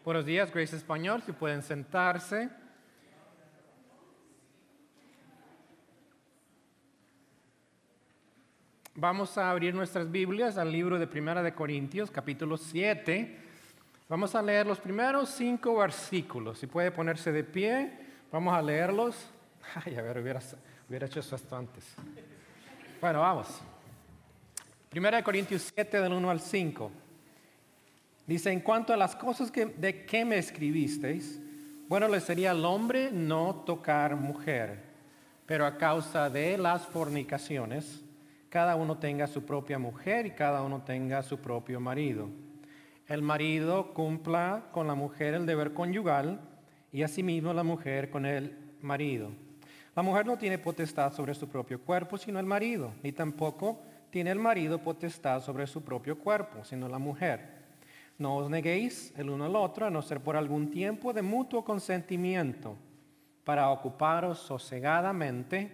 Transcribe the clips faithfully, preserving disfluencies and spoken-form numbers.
Buenos días, Grace Español, si pueden sentarse. Vamos a abrir nuestras Biblias al libro de Primera de Corintios, capítulo siete. Vamos a leer los primeros cinco versículos. Si puede ponerse de pie, vamos a leerlos. Ay, a ver, hubiera, hubiera hecho esto antes. Bueno, vamos. Primera de Corintios siete, del uno al cinco. Dice, en cuanto a las cosas que, de que me escribisteis, bueno, le sería al hombre no tocar mujer, pero a causa de las fornicaciones, cada uno tenga su propia mujer y cada uno tenga su propio marido. El marido cumpla con la mujer el deber conyugal y asimismo la mujer con el marido. La mujer no tiene potestad sobre su propio cuerpo, sino el marido, ni tampoco tiene el marido potestad sobre su propio cuerpo, sino la mujer. No os neguéis el uno al otro, a no ser por algún tiempo de mutuo consentimiento, para ocuparos sosegadamente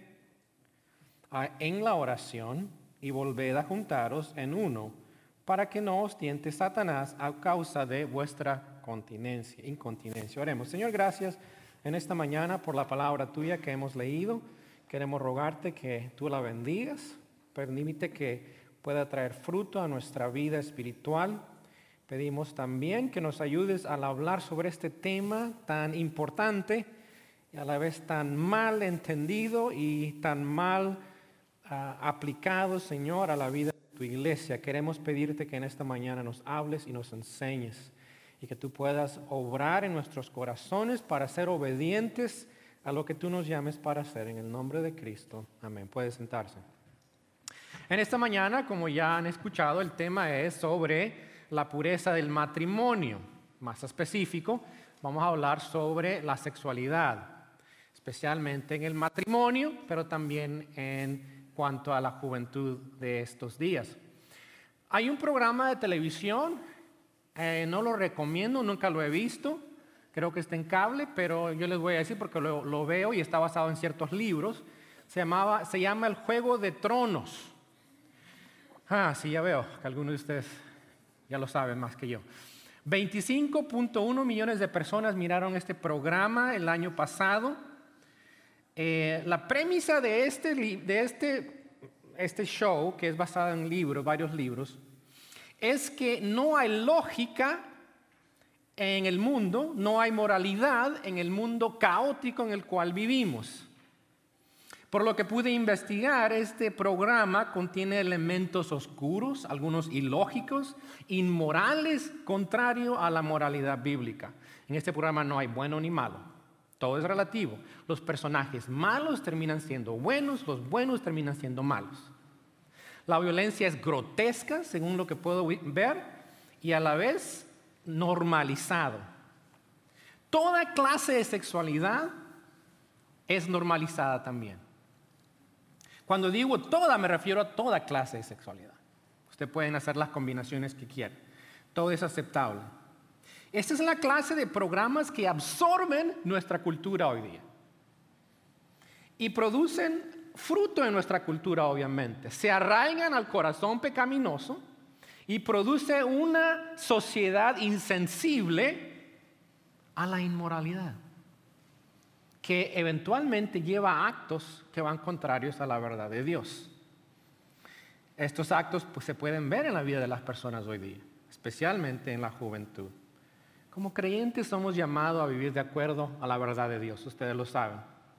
en la oración y volved a juntaros en uno, para que no os tiente Satanás a causa de vuestra continencia, incontinencia. Oremos. Señor, gracias en esta mañana por la palabra tuya que hemos leído. Queremos rogarte que tú la bendigas. Permite que pueda traer fruto a nuestra vida espiritual. Pedimos también que nos ayudes al hablar sobre este tema tan importante y a la vez tan mal entendido y tan mal uh, aplicado, Señor, a la vida de tu iglesia. Queremos pedirte que en esta mañana nos hables y nos enseñes y que tú puedas obrar en nuestros corazones para ser obedientes a lo que tú nos llames para hacer. En el nombre de Cristo. Amén. Puede sentarse. En esta mañana, como ya han escuchado, el tema es sobre la pureza del matrimonio. Más específico, vamos a hablar sobre la sexualidad, especialmente en el matrimonio, pero también en cuanto a la juventud de estos días. Hay un programa de televisión, eh, no lo recomiendo, nunca lo he visto, creo que está en cable, pero yo les voy a decir porque lo, lo veo y está basado en ciertos libros. Se, llamaba, se llama El Juego de Tronos. Ah, sí, ya veo que algunos de ustedes ya lo saben más que yo. veinticinco punto uno millones de personas miraron este programa el año pasado. Eh, la premisa de este, de este, este show, que es basado en libros, varios libros, es que no hay lógica en el mundo, no hay moralidad en el mundo caótico en el cual vivimos. Por lo que pude investigar, este programa contiene elementos oscuros, algunos ilógicos, inmorales, contrario a la moralidad bíblica. En este programa no hay bueno ni malo, todo es relativo. Los personajes malos terminan siendo buenos, los buenos terminan siendo malos. La violencia es grotesca, según lo que puedo ver, y a la vez normalizado. Toda clase de sexualidad es normalizada también. Cuando digo toda, me refiero a toda clase de sexualidad. Ustedes pueden hacer las combinaciones que quieran. Todo es aceptable. Esta es la clase de programas que absorben nuestra cultura hoy día. Y producen fruto en nuestra cultura, obviamente. Se arraigan al corazón pecaminoso y produce una sociedad insensible a la inmoralidad, que eventualmente lleva a actos que van contrarios a la verdad de Dios. Estos actos pues, se pueden ver en la vida de las personas hoy día, especialmente en la juventud. Como creyentes somos llamados a vivir de acuerdo a la verdad de Dios, ustedes lo saben.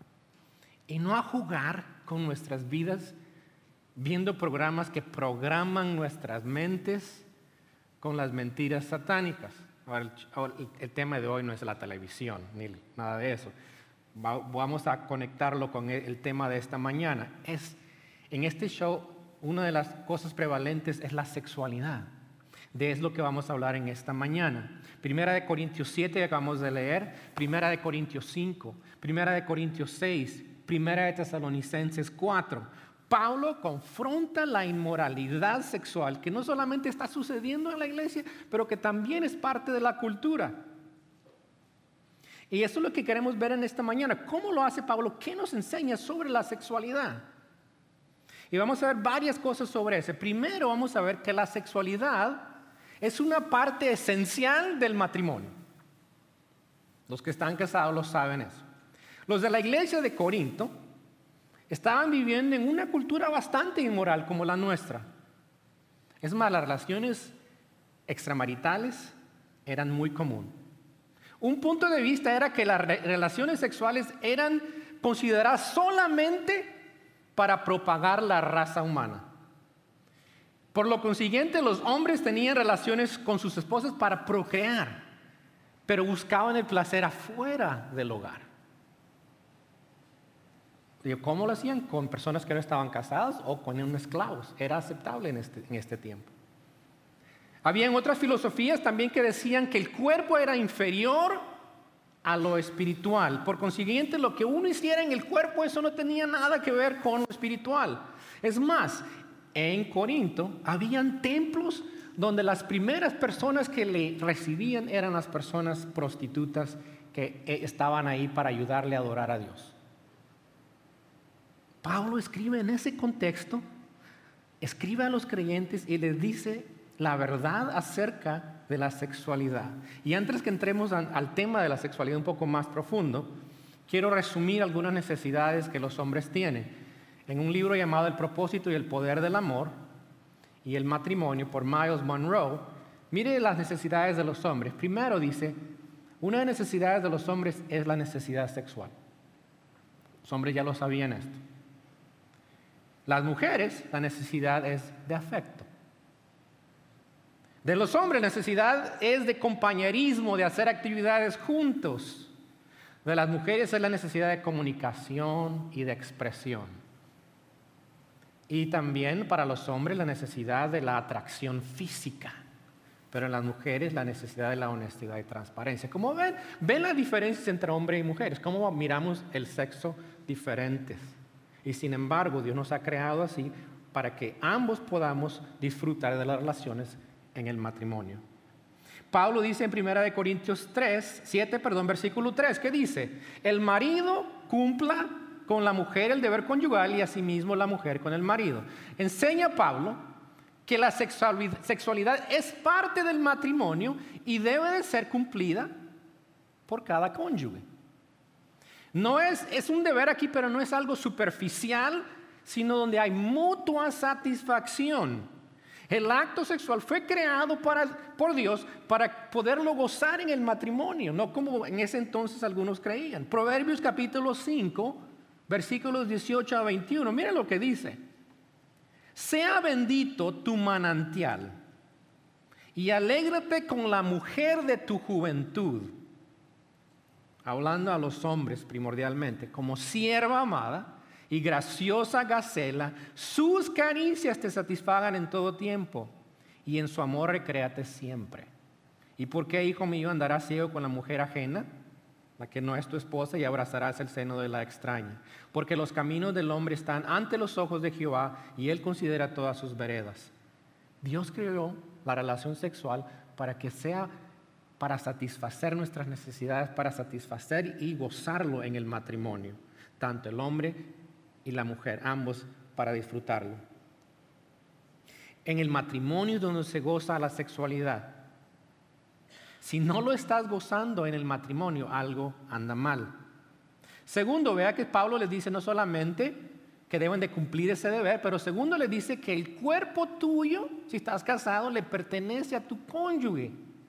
Y no a jugar con nuestras vidas viendo programas que programan nuestras mentes con las mentiras satánicas. Ahora, el, el tema de hoy no es la televisión, ni nada de eso. Vamos a conectarlo con el tema de esta mañana. Es, en este show, una de las cosas prevalentes es la sexualidad. De eso es lo que vamos a hablar en esta mañana. Primera de Corintios siete, que acabamos de leer. Primera de Corintios cinco. Primera de Corintios seis. Primera de Tesalonicenses cuatro. Pablo confronta la inmoralidad sexual que no solamente está sucediendo en la iglesia, pero que también es parte de la cultura. Y eso es lo que queremos ver en esta mañana. ¿Cómo lo hace Pablo? ¿Qué nos enseña sobre la sexualidad? Y vamos a ver varias cosas sobre eso. Primero vamos a ver que la sexualidad es una parte esencial del matrimonio. Los que están casados lo saben eso. Los de la iglesia de Corinto estaban viviendo en una cultura bastante inmoral como la nuestra. Es más, las relaciones extramaritales eran muy comunes. Un punto de vista era que las re- relaciones sexuales eran consideradas solamente para propagar la raza humana. Por lo consiguiente, los hombres tenían relaciones con sus esposas para procrear, pero buscaban el placer afuera del hogar. ¿Cómo lo hacían? Con personas que no estaban casadas o con esclavos. Era aceptable en este, en este tiempo. Habían otras filosofías también que decían que el cuerpo era inferior a lo espiritual. Por consiguiente, lo que uno hiciera en el cuerpo, eso no tenía nada que ver con lo espiritual. Es más, en Corinto habían templos donde las primeras personas que le recibían eran las personas prostitutas que estaban ahí para ayudarle a adorar a Dios. Pablo escribe en ese contexto, escribe a los creyentes y les dice la verdad acerca de la sexualidad. Y antes que entremos al tema de la sexualidad un poco más profundo, quiero resumir algunas necesidades que los hombres tienen. En un libro llamado El propósito y el poder del amor y el matrimonio por Miles Monroe, mire las necesidades de los hombres. Primero dice, una de las necesidades de los hombres es la necesidad sexual. Los hombres ya lo sabían esto. Las mujeres, la necesidad es de afecto. De los hombres, la necesidad es de compañerismo, de hacer actividades juntos. De las mujeres es la necesidad de comunicación y de expresión. Y también para los hombres la necesidad de la atracción física. Pero en las mujeres la necesidad de la honestidad y transparencia. Como ven, ven las diferencias entre hombres y mujeres, cómo miramos el sexo diferentes. Y sin embargo, Dios nos ha creado así para que ambos podamos disfrutar de las relaciones en el matrimonio. Pablo dice en primera de Corintios tres, siete, perdón, versículo tres, ¿qué dice? El marido cumpla con la mujer el deber conyugal y asimismo la mujer con el marido. Enseña Pablo que la sexualidad es parte del matrimonio y debe de ser cumplida por cada cónyuge. No es, es un deber aquí, pero no es algo superficial, sino donde hay mutua satisfacción. El acto sexual fue creado para, por Dios para poderlo gozar en el matrimonio, no como en ese entonces algunos creían. Proverbios capítulo cinco, versículos dieciocho a veintiuno, mira lo que dice. Sea bendito tu manantial y alégrate con la mujer de tu juventud. Hablando a los hombres primordialmente, como sierva amada y graciosa gacela, sus caricias te satisfagan en todo tiempo y en su amor recréate siempre. ¿Y por qué, hijo mío, andarás ciego con la mujer ajena, la que no es tu esposa, y abrazarás el seno de la extraña? Porque los caminos del hombre están ante los ojos de Jehová y él considera todas sus veredas. Dios creó la relación sexual para que sea para satisfacer nuestras necesidades, para satisfacer y gozarlo en el matrimonio, tanto el hombre y la mujer, ambos para disfrutarlo. En el matrimonio es donde se goza la sexualidad. Si no lo estás gozando en el matrimonio, algo anda mal. Segundo, vea que Pablo les dice no solamente que deben de cumplir ese deber, pero segundo les dice que el cuerpo tuyo, si estás casado, le pertenece a tu cónyuge.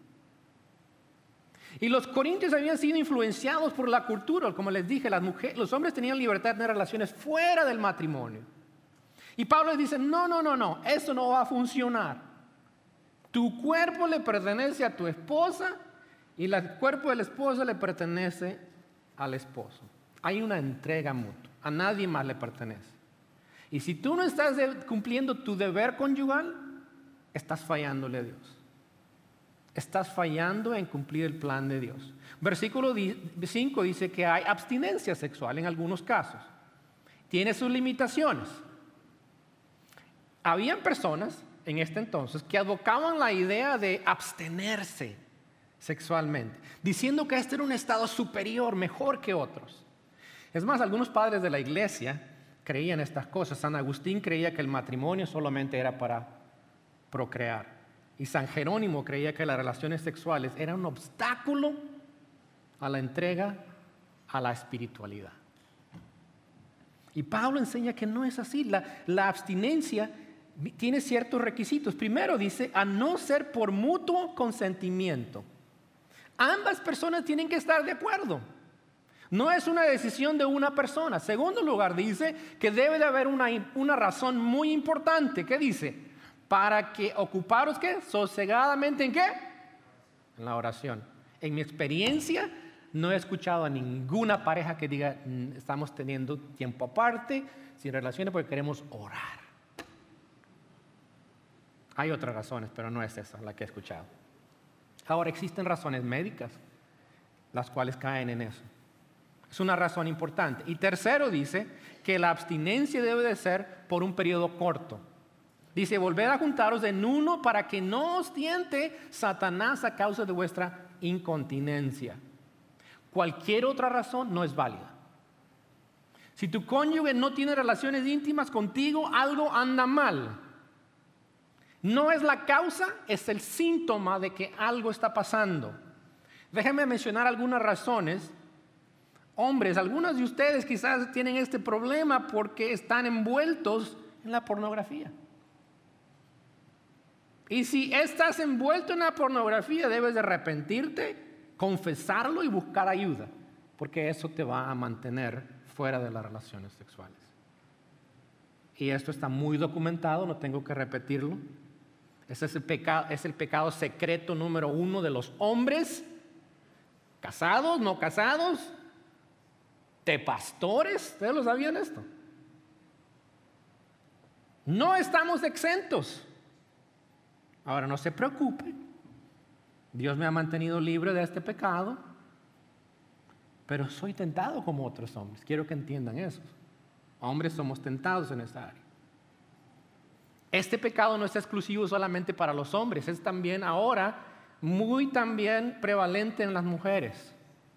Y los corintios habían sido influenciados por la cultura, como les dije, las mujeres, los hombres tenían libertad de tener relaciones fuera del matrimonio. Y Pablo les dice, no, no, no, no, eso no va a funcionar. Tu cuerpo le pertenece a tu esposa y el cuerpo de la esposa le pertenece al esposo. Hay una entrega mutua, a nadie más le pertenece. Y si tú no estás cumpliendo tu deber conyugal, estás fallándole a Dios. Estás fallando en cumplir el plan de Dios. Versículo cinco dice que hay abstinencia sexual en algunos casos. Tiene sus limitaciones. Habían personas en este entonces que advocaban la idea de abstenerse sexualmente, diciendo que este era un estado superior, mejor que otros. Es más, algunos padres de la iglesia creían estas cosas. San Agustín creía que el matrimonio solamente era para procrear. Y San Jerónimo creía que las relaciones sexuales eran un obstáculo a la entrega a la espiritualidad. Y Pablo enseña que no es así. La, la abstinencia tiene ciertos requisitos. Primero dice, a no ser por mutuo consentimiento. Ambas personas tienen que estar de acuerdo. No es una decisión de una persona. Segundo lugar, dice que debe de haber una, una razón muy importante. ¿Qué dice? Para que ocuparos, ¿qué? Sosegadamente, ¿en qué? En la oración. En mi experiencia, no he escuchado a ninguna pareja que diga, estamos teniendo tiempo aparte, sin relaciones, porque queremos orar. Hay otras razones, pero no es esa la que he escuchado. Ahora, existen razones médicas, las cuales caen en eso. Es una razón importante. Y tercero dice que la abstinencia debe de ser por un periodo corto. Dice, volver a juntaros en uno para que no os tiente Satanás a causa de vuestra incontinencia. Cualquier otra razón no es válida. Si tu cónyuge no tiene relaciones íntimas contigo, algo anda mal. No es la causa, es el síntoma de que algo está pasando. Déjenme mencionar algunas razones. Hombres, algunos de ustedes quizás tienen este problema porque están envueltos en la pornografía. Y si estás envuelto en la pornografía, debes de arrepentirte, confesarlo y buscar ayuda, porque eso te va a mantener fuera de las relaciones sexuales. Y esto está muy documentado, no tengo que repetirlo. Ese es el pecado, es el pecado secreto número uno de los hombres, casados, no casados, de pastores. ¿Ustedes lo sabían esto? No estamos exentos. Ahora, no se preocupe. Dios me ha mantenido libre de este pecado, pero soy tentado como otros hombres. Quiero que entiendan eso. Hombres somos tentados en esta área. Este pecado no es exclusivo solamente para los hombres, es también ahora muy también prevalente en las mujeres.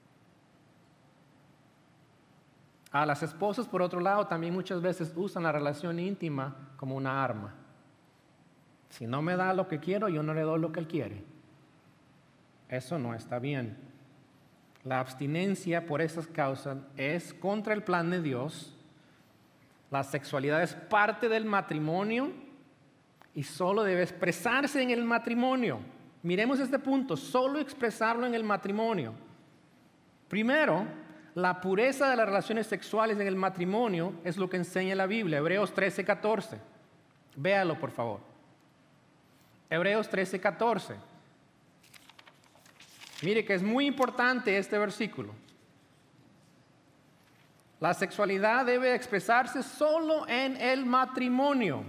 A las esposas, por otro lado, también muchas veces usan la relación íntima como una arma. Si no me da lo que quiero, yo no le doy lo que él quiere. Eso no está bien. La abstinencia por esas causas es contra el plan de Dios. La sexualidad es parte del matrimonio y solo debe expresarse en el matrimonio. Miremos este punto, solo expresarlo en el matrimonio. Primero, la pureza de las relaciones sexuales en el matrimonio es lo que enseña la Biblia, Hebreos trece, catorce. Véalo, por favor. Hebreos trece, catorce. Mire que es muy importante este versículo. La sexualidad debe expresarse solo en el matrimonio.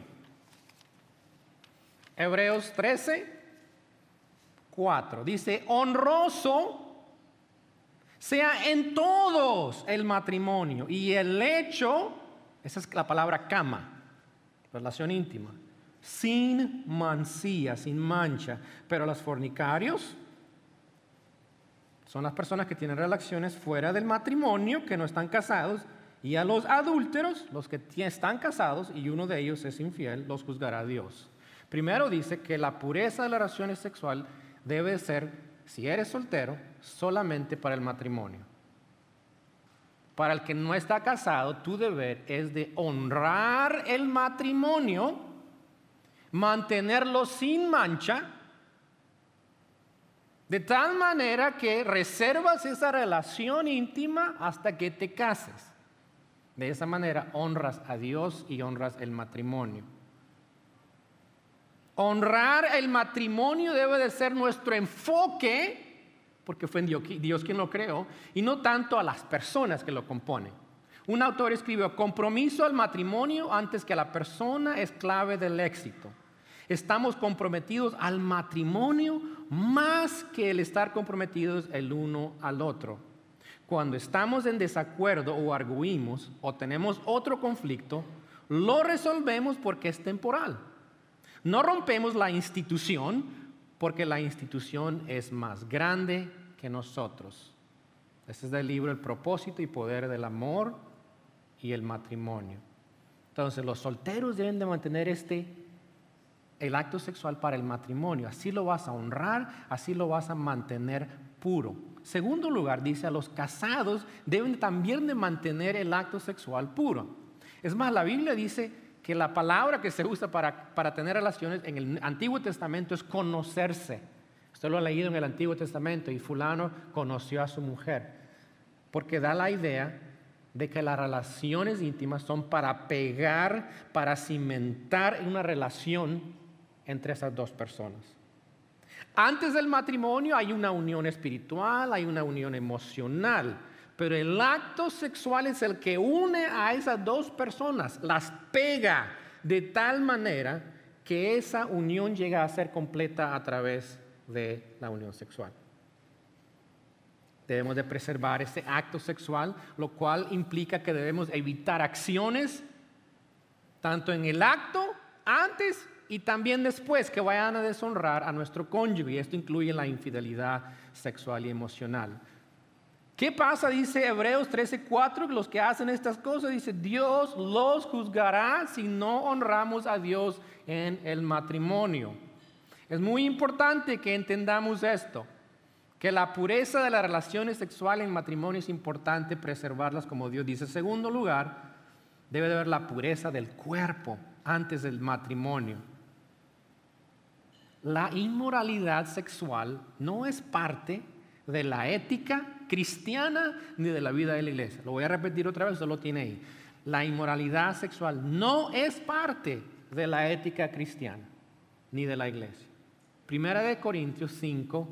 Hebreos trece, cuatro. Dice, honroso sea en todos el matrimonio y el lecho, esa es la palabra cama, relación íntima, sin mancilla, sin mancha. Pero los fornicarios son las personas que tienen relaciones fuera del matrimonio, que no están casados, y a los adúlteros, los que están casados y uno de ellos es infiel, los juzgará Dios. Primero dice que la pureza de la relación sexual debe ser, si eres soltero, solamente para el matrimonio. Para el que no está casado, tu deber es de honrar el matrimonio, mantenerlo sin mancha, de tal manera que reservas esa relación íntima hasta que te cases. De esa manera honras a Dios y honras el matrimonio. Honrar el matrimonio debe de ser nuestro enfoque, porque fue Dios quien lo creó, y no tanto a las personas que lo componen. Un autor escribió, compromiso al matrimonio antes que a la persona es clave del éxito. Estamos comprometidos al matrimonio más que el estar comprometidos el uno al otro. Cuando estamos en desacuerdo o arguimos o tenemos otro conflicto, lo resolvemos porque es temporal. No rompemos la institución porque la institución es más grande que nosotros. Este es del libro El propósito y poder del amor y el matrimonio. Entonces los solteros deben de mantener este el acto sexual para el matrimonio. Así lo vas a honrar, así lo vas a mantener puro. segundo lugar, dice, a los casados deben también de mantener el acto sexual puro. Es más, la Biblia dice que la palabra que se usa para, para tener relaciones en el Antiguo Testamento es conocerse. Usted lo ha leído en el Antiguo Testamento, y fulano conoció a su mujer, porque da la idea de que las relaciones íntimas son para pegar, para cimentar una relación entre esas dos personas. Antes del matrimonio hay una unión espiritual, hay una unión emocional, pero el acto sexual es el que une a esas dos personas, las pega de tal manera que esa unión llega a ser completa a través de la unión sexual. Debemos de preservar ese acto sexual, lo cual implica que debemos evitar acciones, tanto en el acto, antes y también después, que vayan a deshonrar a nuestro cónyuge. Y esto incluye la infidelidad sexual y emocional. ¿Qué pasa? Dice Hebreos trece cuatro, los que hacen estas cosas, dice, Dios los juzgará si no honramos a Dios en el matrimonio. Es muy importante que entendamos esto, que la pureza de las relaciones sexuales en matrimonio es importante preservarlas como Dios dice. En segundo lugar, debe de haber la pureza del cuerpo antes del matrimonio. La inmoralidad sexual no es parte de la ética cristiana ni de la vida de la iglesia. Lo voy a repetir otra vez, solo tiene ahí. La inmoralidad sexual no es parte de la ética cristiana ni de la iglesia. Primera de Corintios cinco,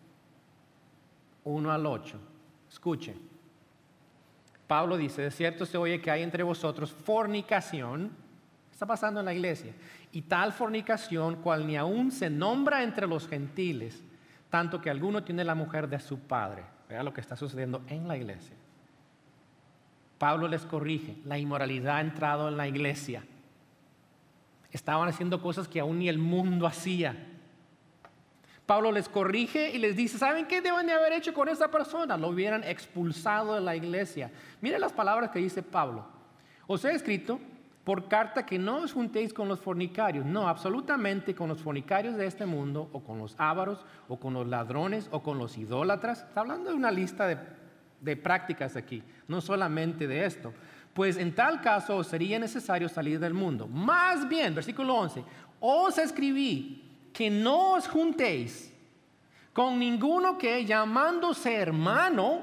uno al ocho. Escuchen. Pablo dice, de cierto se oye que hay entre vosotros fornicación. ¿Qué está pasando en la iglesia? Y tal fornicación cual ni aún se nombra entre los gentiles, tanto que alguno tiene la mujer de su padre. Vea lo que está sucediendo en la iglesia. Pablo les corrige, la inmoralidad ha entrado en la iglesia. Estaban haciendo cosas que aún ni el mundo hacía. Pablo les corrige y les dice, ¿saben qué deben de haber hecho con esa persona? Lo hubieran expulsado de la iglesia. Miren las palabras que dice Pablo. Os he escrito por carta que no os juntéis con los fornicarios. No, absolutamente con los fornicarios de este mundo, o con los ávaros, o con los ladrones, o con los idólatras. Está hablando de una lista de, de prácticas aquí, no solamente de esto. Pues en tal caso os sería necesario salir del mundo. Más bien, versículo once, os escribí que no os juntéis con ninguno que, llamándose hermano,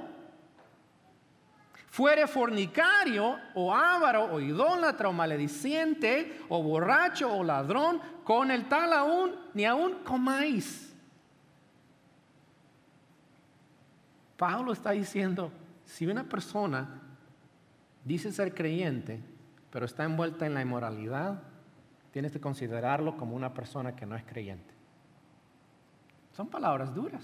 fuere fornicario, o avaro, o idólatra, o malediciente, o borracho, o ladrón, con el tal aún, ni aún comáis. Pablo está diciendo, si una persona dice ser creyente, pero está envuelta en la inmoralidad, tienes que considerarlo como una persona que no es creyente. Son palabras duras.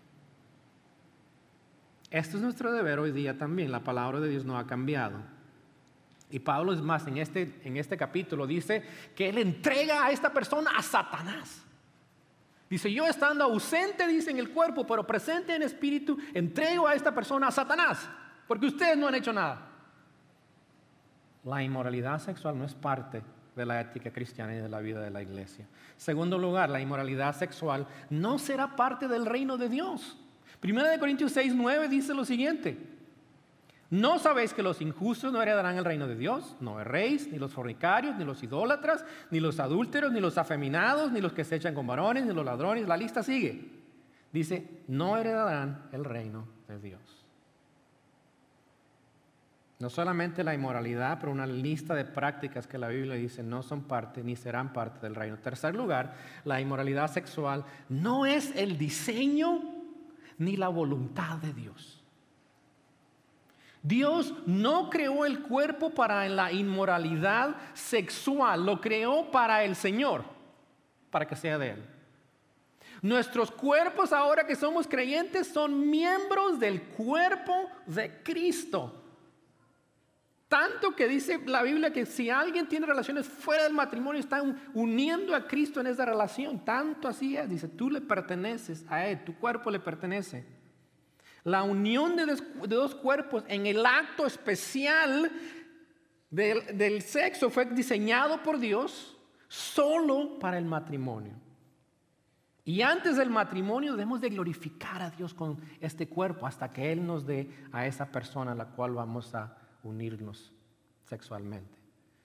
Esto es nuestro deber hoy día también. La palabra de Dios no ha cambiado. Y Pablo, es más, en este, en este capítulo dice que él entrega a esta persona a Satanás. Dice, yo estando ausente, dice, en el cuerpo, pero presente en espíritu, entrego a esta persona a Satanás, porque ustedes no han hecho nada. La inmoralidad sexual no es parte de la ética cristiana y de la vida de la iglesia. Segundo lugar, la inmoralidad sexual no será parte del reino de Dios. Primera de Corintios seis, nueve dice lo siguiente: ¿no sabéis que los injustos no heredarán el reino de Dios? No erréis, ni los fornicarios, ni los idólatras, ni los adúlteros, ni los afeminados, ni los que se echan con varones, ni los ladrones. La lista sigue. Dice, no heredarán el reino de Dios. No solamente la inmoralidad, pero una lista de prácticas que la Biblia dice no son parte ni serán parte del reino. En tercer lugar, la inmoralidad sexual no es el diseño ni la voluntad de Dios. Dios no creó el cuerpo para la inmoralidad sexual, lo creó para el Señor, para que sea de Él. Nuestros cuerpos, ahora que somos creyentes, son miembros del cuerpo de Cristo. Tanto que dice la Biblia que si alguien tiene relaciones fuera del matrimonio, están uniendo a Cristo en esa relación. Tanto así es, dice, tú le perteneces a Él, tu cuerpo le pertenece. La unión de dos, de dos cuerpos en el acto especial del, del sexo fue diseñado por Dios solo para el matrimonio. Y antes del matrimonio debemos de glorificar a Dios con este cuerpo hasta que Él nos dé a esa persona a la cual vamos a unirnos sexualmente.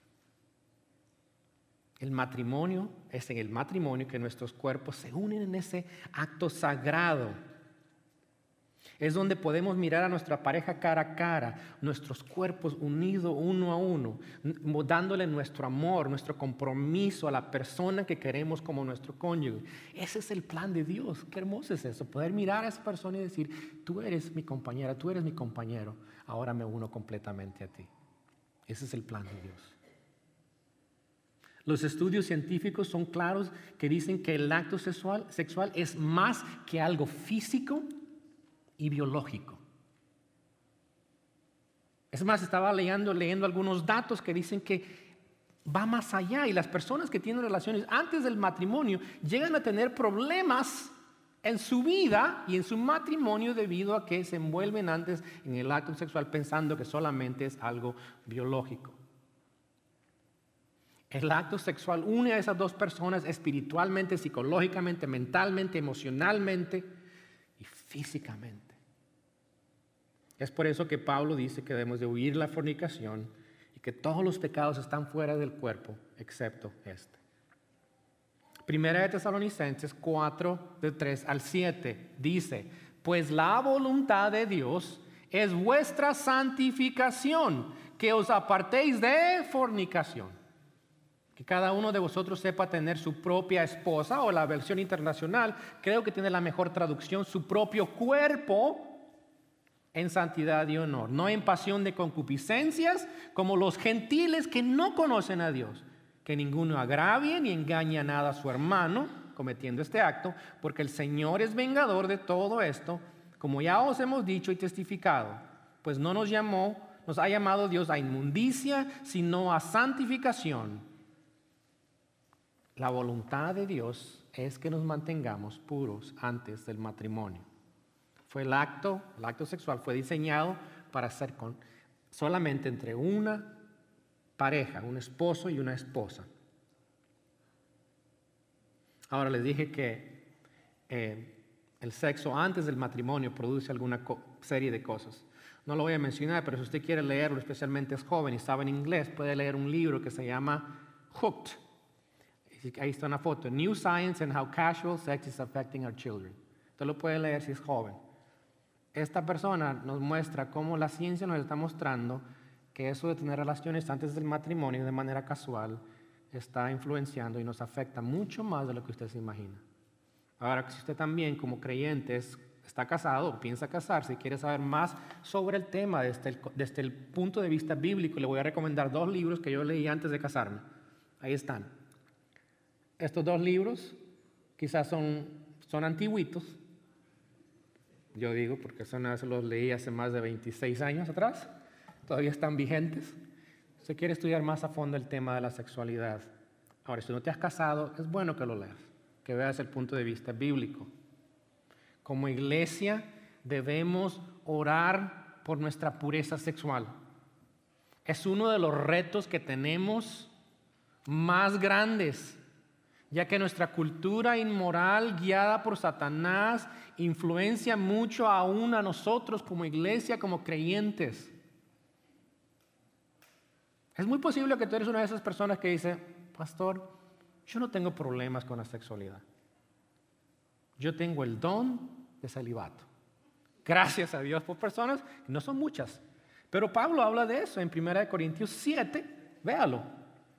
El matrimonio, es en el matrimonio que nuestros cuerpos se unen en ese acto sagrado. Es donde podemos mirar a nuestra pareja cara a cara, nuestros cuerpos unidos uno a uno, dándole nuestro amor, nuestro compromiso a la persona que queremos como nuestro cónyuge. Ese es el plan de Dios. Qué hermoso es eso, poder mirar a esa persona y decir, tú eres mi compañera, tú eres mi compañero, ahora me uno completamente a ti. Ese es el plan de Dios. Los estudios científicos son claros que dicen que el acto sexual, sexual es más que algo físico y biológico. Es más, estaba leyendo, leyendo algunos datos que dicen que va más allá y las personas que tienen relaciones antes del matrimonio llegan a tener problemas en su vida y en su matrimonio debido a que se envuelven antes en el acto sexual pensando que solamente es algo biológico. El acto sexual une a esas dos personas espiritualmente, psicológicamente, mentalmente, emocionalmente y físicamente. Es por eso que Pablo dice que debemos de huir la fornicación y que todos los pecados están fuera del cuerpo, excepto este. Primera de Tesalonicenses cuatro, de tres al siete, dice, pues la voluntad de Dios es vuestra santificación, que os apartéis de fornicación. Que cada uno de vosotros sepa tener su propia esposa, o la versión internacional, creo que tiene la mejor traducción, su propio cuerpo en santidad y honor, no en pasión de concupiscencias, como los gentiles que no conocen a Dios. Que ninguno agravie ni engañe a nada a su hermano, cometiendo este acto, porque el Señor es vengador de todo esto, como ya os hemos dicho y testificado, pues no nos llamó, nos ha llamado Dios a inmundicia, sino a santificación. La voluntad de Dios es que nos mantengamos puros antes del matrimonio. Fue el acto, el acto sexual fue diseñado para ser con, solamente entre una pareja, un esposo y una esposa. Ahora les dije que eh, el sexo antes del matrimonio produce alguna co- serie de cosas. No lo voy a mencionar, pero si usted quiere leerlo, especialmente es joven y sabe en inglés, puede leer un libro que se llama Hooked. Ahí está una foto, New Science and How Casual Sex is Affecting Our Children. Usted lo puede leer si es joven. Esta persona nos muestra cómo la ciencia nos está mostrando que eso de tener relaciones antes del matrimonio de manera casual está influenciando y nos afecta mucho más de lo que usted se imagina. Ahora, si usted también como creyente está casado o piensa casarse y quiere saber más sobre el tema desde el, desde el punto de vista bíblico, le voy a recomendar dos libros que yo leí antes de casarme. Ahí están. Estos dos libros quizás son, son antiguitos, yo digo porque son, los leí hace más de veintiséis años atrás, todavía están vigentes. Si quiere estudiar más a fondo el tema de la sexualidad. Ahora, si no te has casado, es bueno que lo leas, que veas el punto de vista bíblico. Como iglesia debemos orar por nuestra pureza sexual. Es uno de los retos que tenemos más grandes, ya que nuestra cultura inmoral guiada por Satanás influencia mucho aún a nosotros como iglesia, como creyentes. Es muy posible que tú eres una de esas personas que dice, pastor, yo no tengo problemas con la sexualidad. Yo tengo el don de celibato. Gracias a Dios por personas, no son muchas. Pero Pablo habla de eso en primera de Corintios siete, véalo.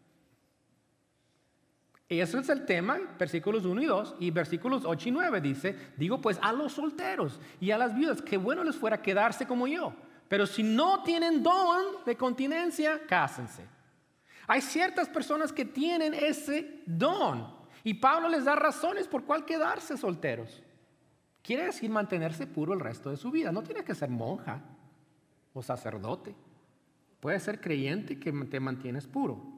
Y eso es el tema, versículos uno y dos, y versículos ocho y nueve dice, digo pues a los solteros y a las viudas, que bueno les fuera quedarse como yo, pero si no tienen don de continencia, cásense. Hay ciertas personas que tienen ese don, y Pablo les da razones por cuál quedarse solteros. Quiere decir mantenerse puro el resto de su vida, no tiene que ser monja o sacerdote, puede ser creyente que te mantienes puro.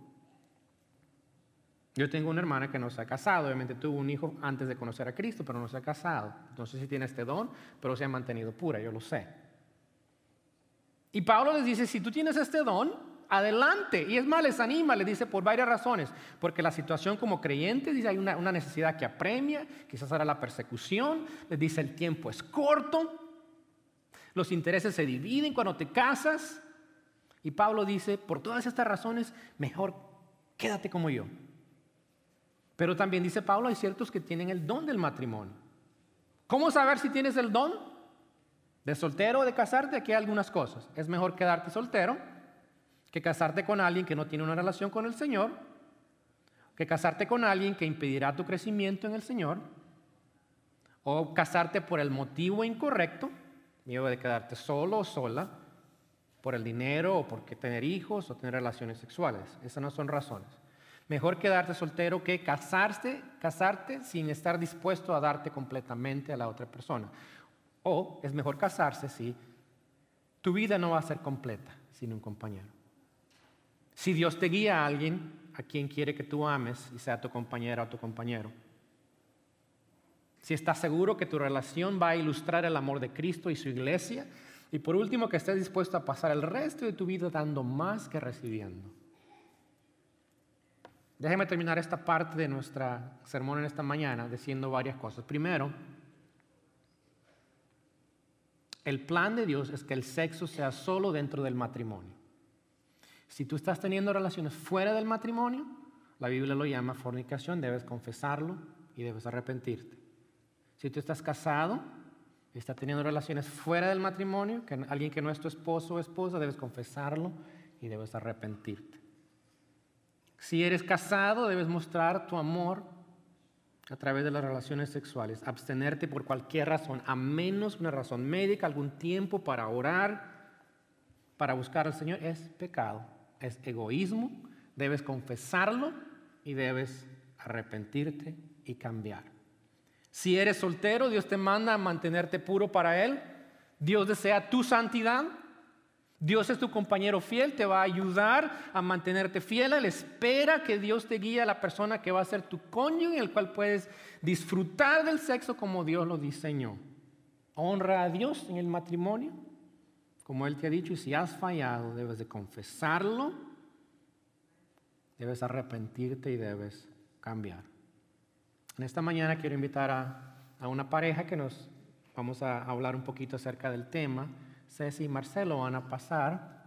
Yo tengo una hermana que no se ha casado, obviamente tuvo un hijo antes de conocer a Cristo, pero no se ha casado. No sé si tiene este don, pero se ha mantenido pura, yo lo sé. Y Pablo les dice, si tú tienes este don, adelante. Y es más, les anima, les dice por varias razones. Porque la situación como creyentes, dice, hay una, una necesidad que apremia, quizás ahora la persecución, les dice el tiempo es corto, los intereses se dividen cuando te casas. Y Pablo dice, por todas estas razones, mejor quédate como yo. Pero también dice Pablo, hay ciertos que tienen el don del matrimonio. ¿Cómo saber si tienes el don de soltero o de casarte? Aquí hay algunas cosas. Es mejor quedarte soltero que casarte con alguien que no tiene una relación con el Señor, que casarte con alguien que impedirá tu crecimiento en el Señor, o casarte por el motivo incorrecto, miedo de quedarte solo o sola, por el dinero o porque tener hijos o tener relaciones sexuales. Esas no son razones. Mejor quedarte soltero que casarte, casarte sin estar dispuesto a darte completamente a la otra persona. O es mejor casarse si tu vida no va a ser completa sin un compañero. Si Dios te guía a alguien a quien quiere que tú ames y sea tu compañera o tu compañero. Si estás seguro que tu relación va a ilustrar el amor de Cristo y su iglesia. Y por último, que estés dispuesto a pasar el resto de tu vida dando más que recibiendo. Déjeme terminar esta parte de nuestro sermón en esta mañana diciendo varias cosas. Primero, el plan de Dios es que el sexo sea solo dentro del matrimonio. Si tú estás teniendo relaciones fuera del matrimonio, la Biblia lo llama fornicación, debes confesarlo y debes arrepentirte. Si tú estás casado y estás teniendo relaciones fuera del matrimonio, que alguien que no es tu esposo o esposa, debes confesarlo y debes arrepentirte. Si eres casado, debes mostrar tu amor a través de las relaciones sexuales, abstenerte por cualquier razón, a menos una razón médica, algún tiempo para orar, para buscar al Señor, es pecado, es egoísmo, debes confesarlo y debes arrepentirte y cambiar. Si eres soltero, Dios te manda a mantenerte puro para Él, Dios desea tu santidad. Dios es tu compañero fiel, te va a ayudar a mantenerte fiel. Él espera que Dios te guíe a la persona que va a ser tu cónyuge, en el cual puedes disfrutar del sexo como Dios lo diseñó. Honra a Dios en el matrimonio, como Él te ha dicho, y si has fallado, debes de confesarlo, debes arrepentirte y debes cambiar. En esta mañana quiero invitar a, a una pareja que nos vamos a hablar un poquito acerca del tema. Ceci y Marcelo van a pasar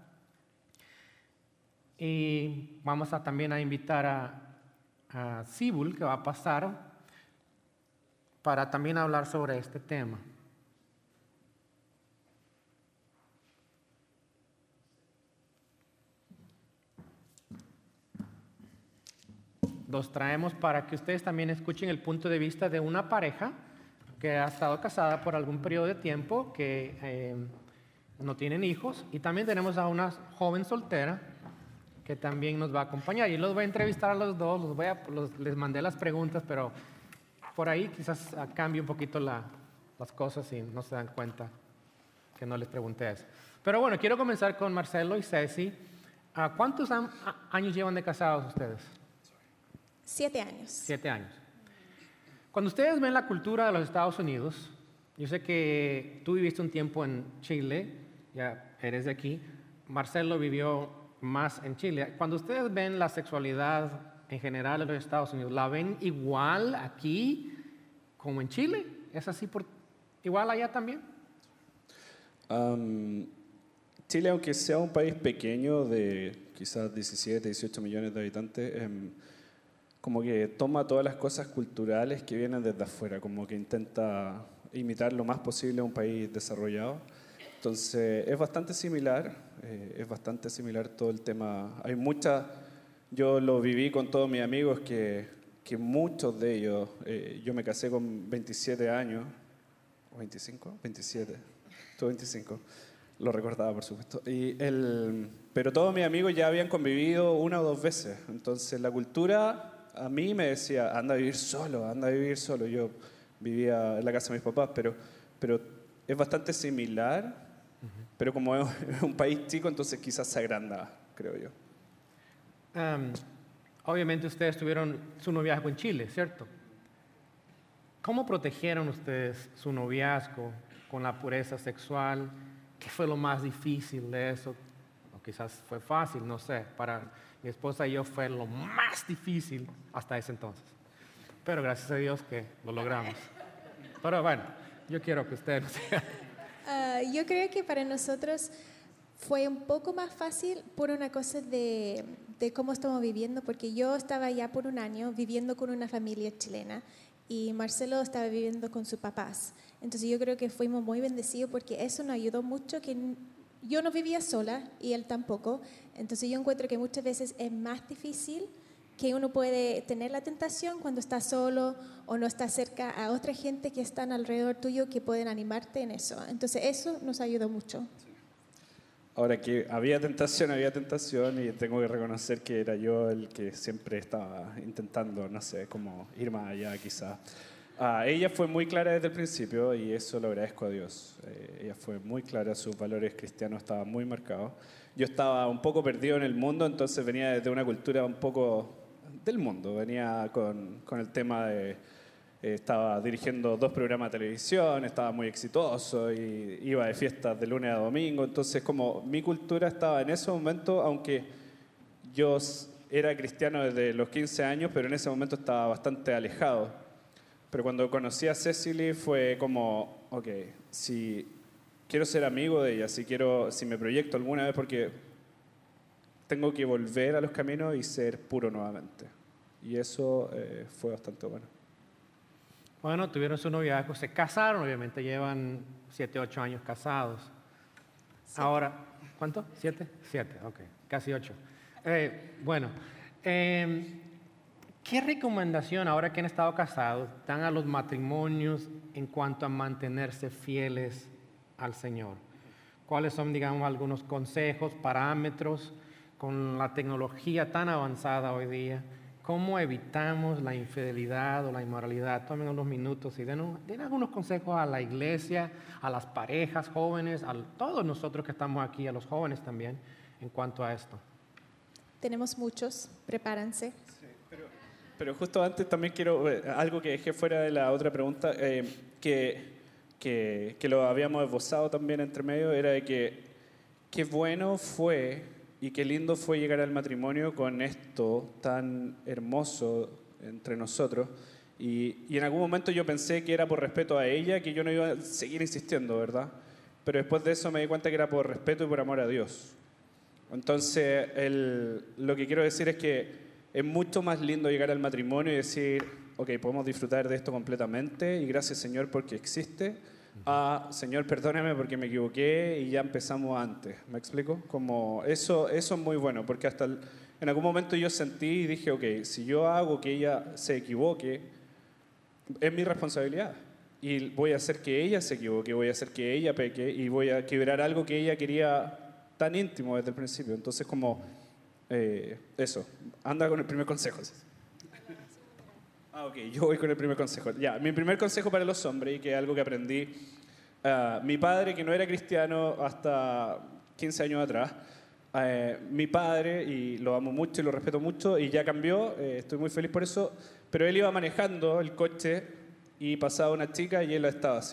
y vamos a también a invitar a, a Sibul, que va a pasar para también hablar sobre este tema. Los traemos para que ustedes también escuchen el punto de vista de una pareja que ha estado casada por algún periodo de tiempo, que eh, no tienen hijos, y también tenemos a una joven soltera que también nos va a acompañar. Y los voy a entrevistar a los dos, los voy a, los, les mandé las preguntas, pero por ahí quizás cambie un poquito la, las cosas y no se dan cuenta que no les pregunté eso. Pero bueno, quiero comenzar con Marcelo y Ceci. ¿Cuántos an- años llevan de casados ustedes? Siete años. Siete años. Cuando ustedes ven la cultura de los Estados Unidos, yo sé que tú viviste un tiempo en Chile, ya eres de aquí. Marcelo vivió más en Chile. Cuando ustedes ven la sexualidad en general en los Estados Unidos, ¿la ven igual aquí como en Chile? ¿Es así por igual allá también? Um, Chile, aunque sea un país pequeño de quizás diecisiete, dieciocho millones de habitantes, eh, como que toma todas las cosas culturales que vienen desde afuera, como que intenta imitar lo más posible a un país desarrollado. Entonces, es bastante similar, eh, es bastante similar todo el tema. Hay muchas, yo lo viví con todos mis amigos, que, que muchos de ellos, eh, yo me casé con veintisiete años, ¿o veinticinco? veintisiete, tuve veinticinco, lo recordaba por supuesto. Y el, pero todos mis amigos ya habían convivido una o dos veces, entonces la cultura a mí me decía, anda a vivir solo, anda a vivir solo. Yo vivía en la casa de mis papás, pero, pero es bastante similar, uh-huh. Pero como es un país chico, entonces quizás se agranda, creo yo. Um, obviamente ustedes tuvieron su noviazgo en Chile, ¿cierto? ¿Cómo protegieron ustedes su noviazgo con la pureza sexual? ¿Qué fue lo más difícil de eso? Ok, quizás fue fácil, no sé. Para mi esposa y yo fue lo más difícil hasta ese entonces. Pero gracias a Dios que lo logramos. Pero bueno, yo quiero que ustedes nos digan. Ah, yo creo que para nosotros fue un poco más fácil por una cosa de, de cómo estamos viviendo, porque yo estaba ya por un año viviendo con una familia chilena y Marcelo estaba viviendo con sus papás. Entonces yo creo que fuimos muy bendecidos porque eso nos ayudó mucho, que yo no vivía sola y él tampoco. Entonces yo encuentro que muchas veces es más difícil que uno puede tener la tentación cuando está solo o no está cerca a otra gente que están alrededor tuyo que pueden animarte en eso. Entonces eso nos ayudó mucho. Ahora que había tentación, había tentación y tengo que reconocer que era yo el que siempre estaba intentando, no sé, como ir más allá quizás. Ah, ella fue muy clara desde el principio y eso lo agradezco a Dios. Eh, ella fue muy clara, sus valores cristianos estaban muy marcados. Yo estaba un poco perdido en el mundo, entonces venía desde una cultura un poco del mundo. Venía con, con el tema de... Eh, estaba dirigiendo dos programas de televisión, estaba muy exitoso y iba de fiestas de lunes a domingo. Entonces, como mi cultura estaba en ese momento, aunque yo era cristiano desde los quince años, pero en ese momento estaba bastante alejado. Pero cuando conocí a Cecily fue como, ok, si quiero ser amigo de ella, si, quiero, si me proyecto alguna vez, porque tengo que volver a los caminos y ser puro nuevamente. Y eso eh, fue bastante bueno. Bueno, tuvieron su noviazgo, se casaron, obviamente llevan siete, ocho años casados. Siete. Ahora, ¿cuánto? ¿Siete? Siete, ok, casi ocho. Eh, bueno, eh, ¿qué recomendación ahora que han estado casados dan a los matrimonios en cuanto a mantenerse fieles al Señor? ¿Cuáles son, digamos, algunos consejos, parámetros con la tecnología tan avanzada hoy día? ¿Cómo evitamos la infidelidad o la inmoralidad? Tomen unos minutos y den, den algunos consejos a la iglesia, a las parejas jóvenes, a todos nosotros que estamos aquí, a los jóvenes también, en cuanto a esto. Tenemos muchos, prepárense. Sí, pero, pero justo antes también quiero, algo que dejé fuera de la otra pregunta, eh, que, que, que lo habíamos esbozado también entre medio, era de que qué bueno fue... Y qué lindo fue llegar al matrimonio con esto tan hermoso entre nosotros. Y, y en algún momento yo pensé que era por respeto a ella, que yo no iba a seguir insistiendo, ¿verdad? Pero después de eso me di cuenta que era por respeto y por amor a Dios. Entonces, el, lo que quiero decir es que es mucho más lindo llegar al matrimonio y decir, ok, podemos disfrutar de esto completamente y gracias Señor porque existe. Ah, Señor, perdóname porque me equivoqué y ya empezamos antes. ¿Me explico? Como eso, eso es muy bueno, porque hasta el, en algún momento yo sentí y dije, ok, si yo hago que ella se equivoque, es mi responsabilidad. Y voy a hacer que ella se equivoque, voy a hacer que ella peque y voy a quebrar algo que ella quería tan íntimo desde el principio. Entonces, como eh, eso, anda con el primer consejo. Ah, ok, yo voy con el primer consejo. Ya, mi primer consejo para los hombres, y que es algo que aprendí, uh, mi padre, que no era cristiano hasta quince años atrás, uh, mi padre, y lo amo mucho y lo respeto mucho, y ya cambió, eh, estoy muy feliz por eso, pero él iba manejando el coche y pasaba una chica y él estaba así.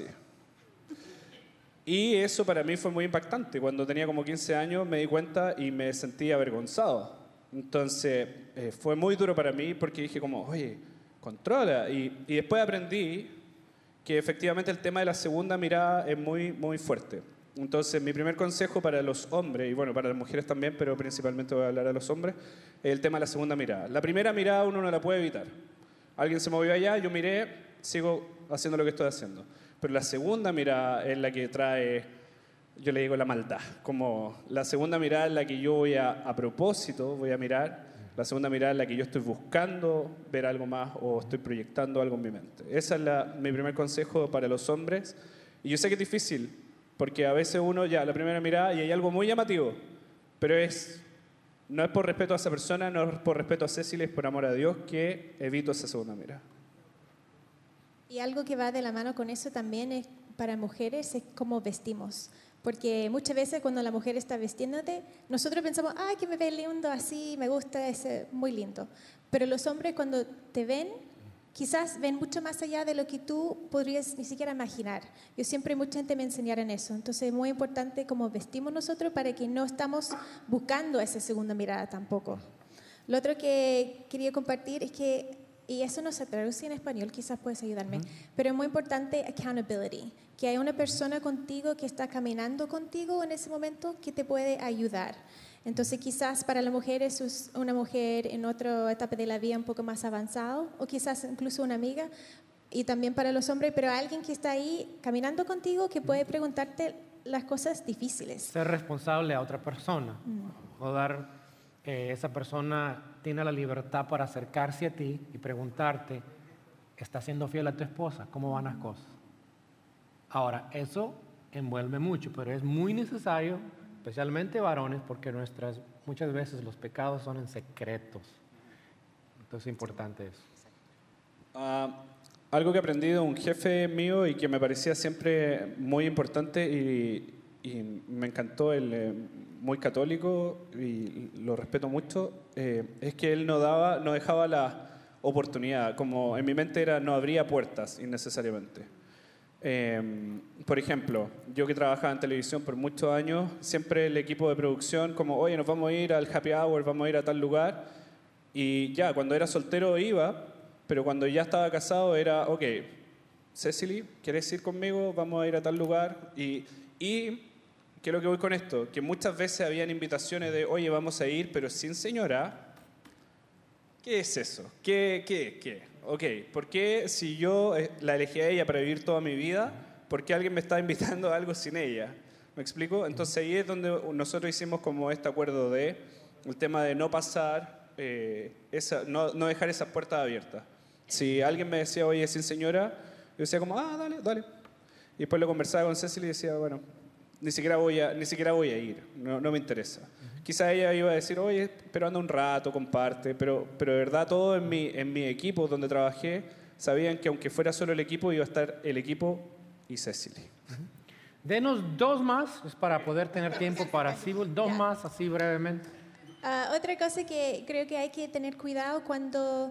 Y eso para mí fue muy impactante. Cuando tenía como quince años me di cuenta y me sentí avergonzado. Entonces eh, fue muy duro para mí porque dije como, oye, controla. Y, y después aprendí que efectivamente el tema de la segunda mirada es muy, muy fuerte. Entonces, mi primer consejo para los hombres, y bueno, para las mujeres también, pero principalmente voy a hablar a los hombres, es el tema de la segunda mirada. La primera mirada uno no la puede evitar. Alguien se movió allá, yo miré, sigo haciendo lo que estoy haciendo. Pero la segunda mirada es la que trae, yo le digo la maldad. Como la segunda mirada es la que yo voy a, a propósito, voy a mirar. La segunda mirada es la que yo estoy buscando ver algo más o estoy proyectando algo en mi mente. Ese es la, mi primer consejo para los hombres. Y yo sé que es difícil, porque a veces uno ya, la primera mirada, y hay algo muy llamativo, pero es, no es por respeto a esa persona, no es por respeto a Cecilia, es por amor a Dios que evito esa segunda mirada. Y algo que va de la mano con eso también es, para mujeres, es cómo vestimos. Porque muchas veces cuando la mujer está vestiéndote, nosotros pensamos, ay, que me ve lindo así, me gusta, es muy lindo. Pero los hombres cuando te ven, quizás ven mucho más allá de lo que tú podrías ni siquiera imaginar. Yo siempre, mucha gente me enseñaron eso. Entonces es muy importante cómo vestimos nosotros para que no estamos buscando esa segunda mirada tampoco. Lo otro que quería compartir es que, y eso no se traduce en español, quizás puedes ayudarme, uh-huh. pero es muy importante accountability, que hay una persona contigo que está caminando contigo en ese momento que te puede ayudar. Entonces quizás para las mujeres es una mujer en otra etapa de la vida un poco más avanzado, o quizás incluso una amiga, y también para los hombres, pero alguien que está ahí caminando contigo que puede preguntarte las cosas difíciles. Ser responsable a otra persona, mm. o dar, eh, esa persona tiene la libertad para acercarse a ti y preguntarte, ¿estás siendo fiel a tu esposa? ¿Cómo van las cosas? Ahora, eso envuelve mucho, pero es muy necesario, especialmente varones, porque nuestras, muchas veces los pecados son en secretos. Entonces es importante eso. Uh, algo que he aprendido un jefe mío y que me parecía siempre muy importante y, y me encantó, el eh, muy católico y lo respeto mucho, eh, es que él no, daba, no dejaba la oportunidad, como en mi mente era no abría puertas innecesariamente. Eh, por ejemplo, yo que trabajaba en televisión por muchos años, siempre el equipo de producción como, oye, nos vamos a ir al happy hour, vamos a ir a tal lugar, y ya, cuando era soltero iba, pero cuando ya estaba casado era, ok, Cecily, ¿quieres ir conmigo? Vamos a ir a tal lugar, y, y ¿qué es lo que voy con esto? Que muchas veces habían invitaciones de, oye, vamos a ir, pero sin señora. ¿Qué es eso? ¿Qué, qué, qué? Ok, ¿por qué si yo la elegí a ella para vivir toda mi vida, por qué alguien me está invitando a algo sin ella? ¿Me explico? Entonces ahí es donde nosotros hicimos como este acuerdo de el tema de no pasar, eh, esa, no, no dejar esas puertas abiertas. Si alguien me decía, oye, sin señora, yo decía como, ah, dale, dale. Y después lo conversaba con Cecily y decía, bueno, ni siquiera voy a, ni siquiera voy a ir, no, no me interesa. Quizá ella iba a decir, oye, pero anda un rato, comparte, pero, pero de verdad todo en mi, en mi equipo donde trabajé sabían que aunque fuera solo el equipo, iba a estar el equipo y Cecily. Denos dos más, es para poder tener tiempo para Civil, dos yeah. más así brevemente. Uh, otra cosa que creo que hay que tener cuidado cuando,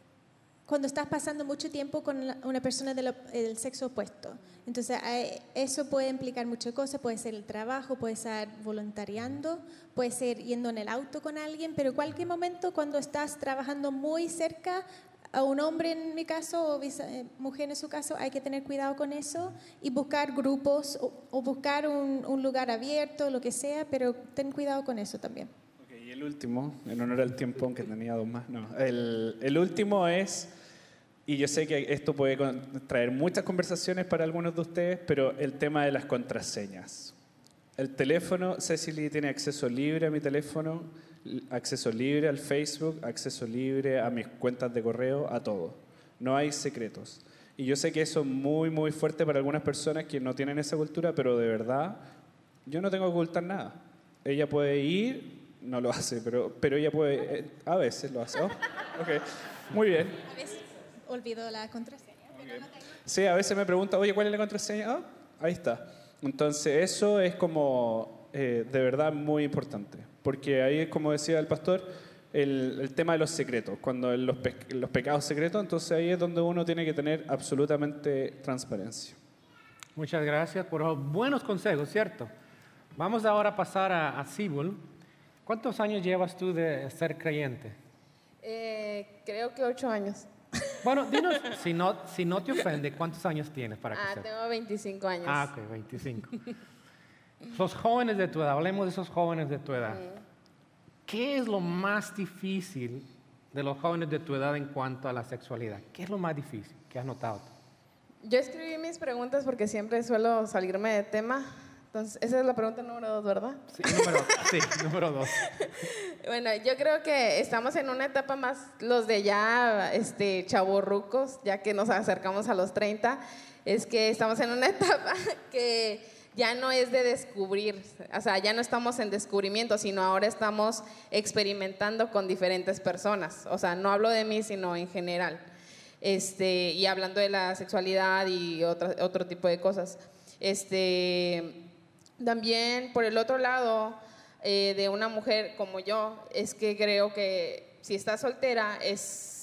cuando estás pasando mucho tiempo con la, una persona del, del sexo opuesto. Entonces, eso puede implicar muchas cosas, puede ser el trabajo, puede ser voluntariando, puede ser yendo en el auto con alguien, pero en cualquier momento cuando estás trabajando muy cerca a un hombre en mi caso o mujer en su caso, hay que tener cuidado con eso y buscar grupos o, o buscar un, un lugar abierto, lo que sea, pero ten cuidado con eso también. Okay, y el último, en honor al tiempo, aunque tenía dos más, no. El, el último es... Y yo sé que esto puede traer muchas conversaciones para algunos de ustedes, pero el tema de las contraseñas. El teléfono, Cecily tiene acceso libre a mi teléfono, acceso libre al Facebook, acceso libre a mis cuentas de correo, a todo. No hay secretos. Y yo sé que eso es muy, muy fuerte para algunas personas que no tienen esa cultura, pero de verdad, yo no tengo que ocultar nada. Ella puede ir, no lo hace, pero, pero ella puede, eh, a veces lo hace. Oh, okay. Muy bien. A veces olvido la contraseña. Okay. Pero no tengo... Sí, a veces me pregunta, oye, ¿cuál es la contraseña? Oh, ahí está. Entonces, eso es como, eh, de verdad, muy importante. Porque ahí es, como decía el pastor, el, el tema de los secretos. Cuando los, pe los pecados secretos, entonces ahí es donde uno tiene que tener absolutamente transparencia. Muchas gracias por los buenos consejos, ¿cierto? Vamos ahora a pasar a, a Sibul. ¿Cuántos años llevas tú de ser creyente? Eh, creo que ocho años. Bueno, dinos, si no, si no te ofende, ¿cuántos años tienes para que Ah, sepas? tengo veinticinco años. Ah, ok, veinticinco. Los jóvenes de tu edad, hablemos de esos jóvenes de tu edad. Mm. ¿Qué es lo más difícil de los jóvenes de tu edad en cuanto a la sexualidad? ¿Qué es lo más difícil que has notado tú? Yo escribí mis preguntas porque siempre suelo salirme de tema. Entonces, esa es la pregunta número dos, ¿verdad? Sí, número, sí, número dos. Bueno, yo creo que estamos en una etapa más, los de ya este, chavorrucos, ya que nos acercamos a los treinta, es que estamos en una etapa que ya no es de descubrir, o sea, ya no estamos en descubrimiento, sino ahora estamos experimentando con diferentes personas. O sea, no hablo de mí, sino en general. Este, y hablando de la sexualidad y otro, otro tipo de cosas. Este... También, por el otro lado, eh, de una mujer como yo, es que creo que si estás soltera es,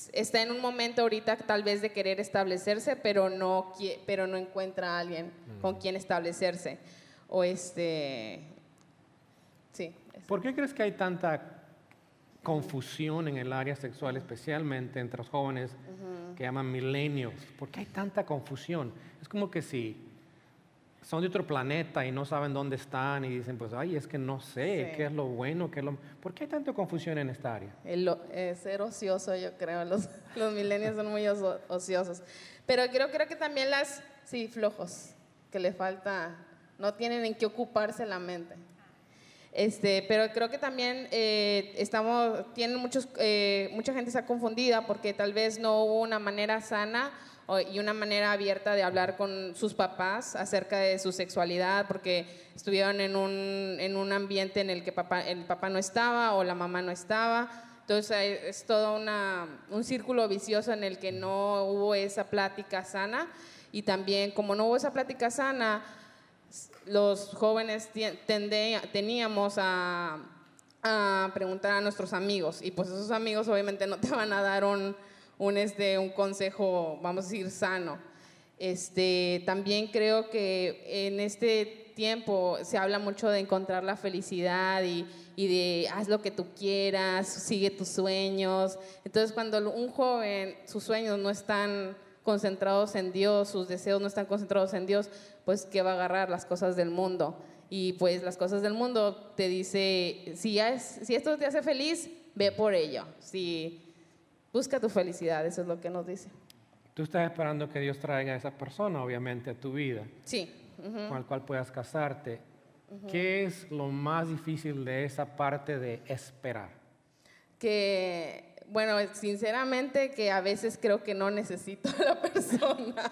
está en un momento ahorita tal vez de querer establecerse, pero no, pero no encuentra a alguien mm. con quien establecerse. O este, sí. ¿Por qué crees que hay tanta confusión en el área sexual, especialmente entre los jóvenes uh-huh. que llaman millennials? ¿Por qué hay tanta confusión? Es como que si son de otro planeta y no saben dónde están y dicen, pues, ay, es que no sé, sí. qué es lo bueno, qué es lo... ¿Por qué hay tanta confusión en esta área? El, eh, ser ocioso, yo creo. Los, los millennials son muy ociosos. Pero creo, creo que también las, sí, flojos, que le falta, no tienen en qué ocuparse la mente. Este, pero creo que también eh, estamos, tienen muchos, eh, mucha gente está confundida porque tal vez no hubo una manera sana o, y una manera abierta de hablar con sus papás acerca de su sexualidad, porque estuvieron en un, en un ambiente en el que papá, el papá no estaba o la mamá no estaba. Entonces es todo una, un círculo vicioso en el que no hubo esa plática sana, y también como no hubo esa plática sana, los jóvenes tende, teníamos a, a preguntar a nuestros amigos, y pues esos amigos obviamente no te van a dar un, un, este, un consejo, vamos a decir, sano. Este, también creo que en este tiempo se habla mucho de encontrar la felicidad y, y de haz lo que tú quieras, sigue tus sueños. Entonces cuando un joven, sus sueños no están concentrados en Dios, sus deseos no están concentrados en Dios, pues ¿qué va a agarrar? Las cosas del mundo. Y pues las cosas del mundo te dice, si, ya es, si esto te hace feliz, ve por ello. Si, busca tu felicidad, eso es lo que nos dice. Tú estás esperando que Dios traiga a esa persona, obviamente, a tu vida. Sí. Uh-huh. Con el cual puedas casarte. Uh-huh. ¿Qué es lo más difícil de esa parte de esperar? Que... Bueno, sinceramente que a veces creo que no necesito a la persona.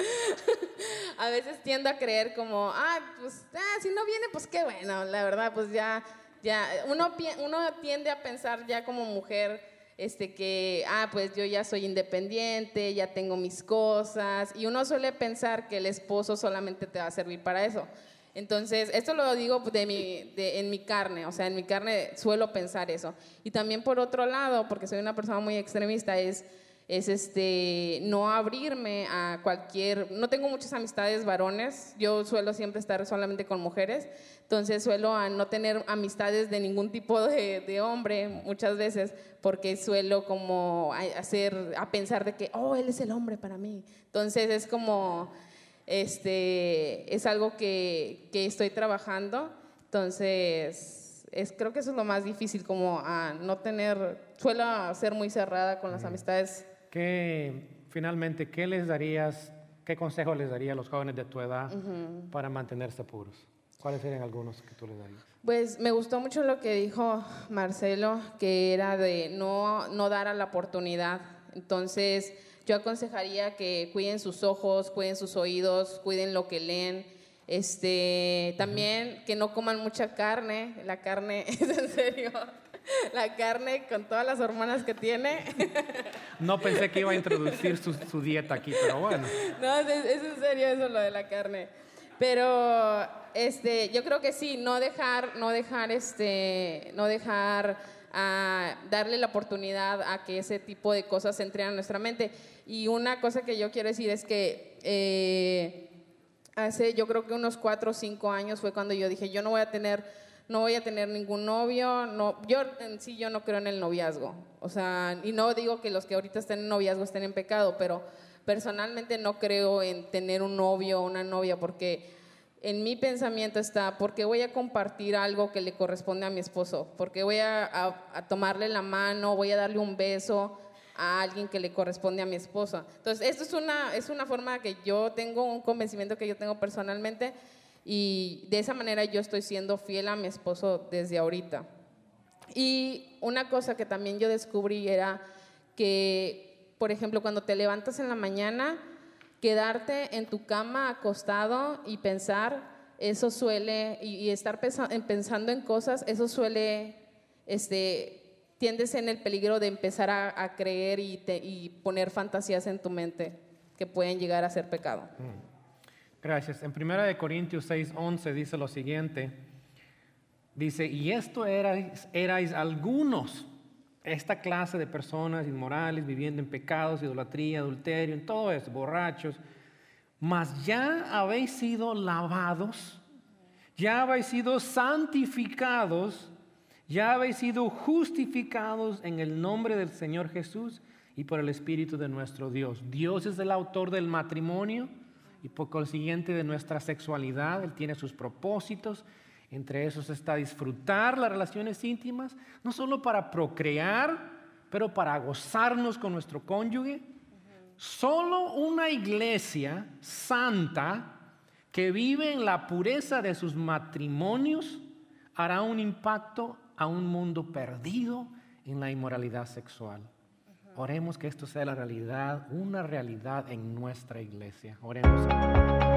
A veces tiendo a creer como, ah, pues ah, si no viene, pues qué bueno. La verdad, pues ya, ya uno, uno tiende a pensar ya como mujer este, que, ah, pues yo ya soy independiente, ya tengo mis cosas. Y uno suele pensar que el esposo solamente te va a servir para eso. Entonces, esto lo digo de mi, de, en mi carne, o sea, en mi carne suelo pensar eso. Y también por otro lado, porque soy una persona muy extremista, es, es este, no abrirme a cualquier... No tengo muchas amistades varones, yo suelo siempre estar solamente con mujeres, entonces suelo a no tener amistades de ningún tipo de, de hombre muchas veces, porque suelo como a, hacer, a pensar de que, oh, él es el hombre para mí. Entonces es como... Este, es algo que, que estoy trabajando, entonces es, creo que eso es lo más difícil, como a no tener, suelo ser muy cerrada con las mm. amistades. ¿Qué, finalmente, qué les darías, qué consejo les darías a los jóvenes de tu edad uh-huh. para mantenerse puros? ¿Cuáles serían algunos que tú les darías? Pues me gustó mucho lo que dijo Marcelo, que era de no, no dar a la oportunidad. Entonces yo aconsejaría que cuiden sus ojos, cuiden sus oídos, cuiden lo que leen. Este, también que no coman mucha carne. La carne, es en serio, la carne con todas las hormonas que tiene. No pensé que iba a introducir su, su dieta aquí, pero bueno. No, es, es en serio eso lo de la carne. Pero este, yo creo que sí, no dejar, no dejar, este, no dejar a darle la oportunidad a que ese tipo de cosas entren a nuestra mente. Y una cosa que yo quiero decir es que eh, hace, yo creo que unos cuatro o cinco años fue cuando yo dije, yo no voy a tener, no voy a tener ningún novio. No, yo en sí yo no creo en el noviazgo. O sea, y no digo que los que ahorita estén en noviazgo estén en pecado, pero personalmente no creo en tener un novio o una novia, porque en mi pensamiento está, ¿por qué voy a compartir algo que le corresponde a mi esposo? ¿Por qué voy a, a, a tomarle la mano, voy a darle un beso a alguien que le corresponde a mi esposa? Entonces, esto es una, es una forma que yo tengo, un convencimiento que yo tengo personalmente, y de esa manera yo estoy siendo fiel a mi esposo desde ahorita. Y una cosa que también yo descubrí era que, por ejemplo, cuando te levantas en la mañana, quedarte en tu cama acostado y pensar, eso suele, y, y estar pesa, pensando en cosas, eso suele, este, tiendes en el peligro de empezar a, a creer y, te, y poner fantasías en tu mente que pueden llegar a ser pecado. Gracias. En primera de Corintios seis once dice lo siguiente, dice, y esto erais, erais algunos esta clase de personas inmorales, viviendo en pecados, idolatría, adulterio, en todo eso, borrachos. Mas ya habéis sido lavados, ya habéis sido santificados, ya habéis sido justificados en el nombre del Señor Jesús y por el Espíritu de nuestro Dios. Dios es el autor del matrimonio y por consiguiente de nuestra sexualidad. Él tiene sus propósitos. Entre esos está disfrutar las relaciones íntimas, no solo para procrear, pero para gozarnos con nuestro cónyuge. Solo una iglesia santa que vive en la pureza de sus matrimonios hará un impacto a un mundo perdido en la inmoralidad sexual. Oremos que esto sea la realidad, una realidad en nuestra iglesia. Oremos.